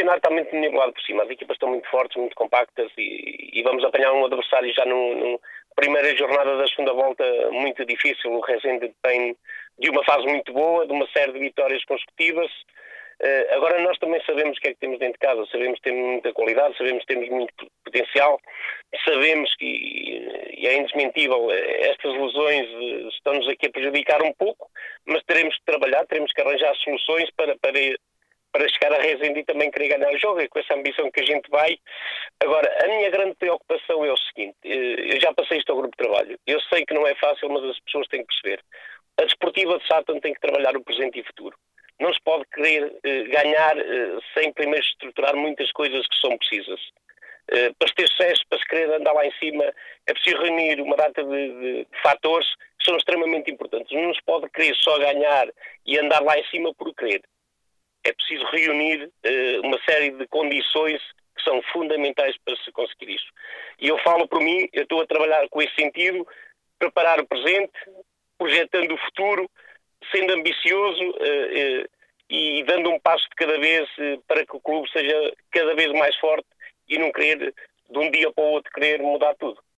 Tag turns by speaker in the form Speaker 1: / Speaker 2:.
Speaker 1: campeonato está muito nivelado por cima. As equipas estão muito fortes, muito compactas e vamos apanhar um adversário já no primeira jornada da segunda volta muito difícil. O Rezende tem de uma fase muito boa, de uma série de vitórias consecutivas. Agora nós também sabemos o que é que temos dentro de casa, sabemos que temos muita qualidade, sabemos que temos muito potencial, sabemos que, e é indesmentível, estas lesões estão-nos aqui a prejudicar um pouco, mas teremos que trabalhar, teremos que arranjar soluções para chegar a Rezende e também querer ganhar o jogo, é com essa ambição que a gente vai. Agora, a minha grande preocupação é o seguinte, eu já passei isto ao grupo de trabalho, eu sei que não é fácil, mas as pessoas têm que perceber. A Desportiva de Sátão tem que trabalhar o presente e futuro. Não se pode querer ganhar sem primeiro estruturar muitas coisas que são precisas. Para se ter sucesso, para se querer andar lá em cima, é preciso reunir uma data de fatores que são extremamente importantes. Não se pode querer só ganhar e andar lá em cima por querer. É preciso reunir uma série de condições que são fundamentais para se conseguir isso. E eu falo por mim, eu estou a trabalhar com esse sentido, preparar o presente, projetando o futuro, sendo ambicioso e dando um passo de cada vez para que o clube seja cada vez mais forte e não querer, de um dia para o outro, querer mudar tudo.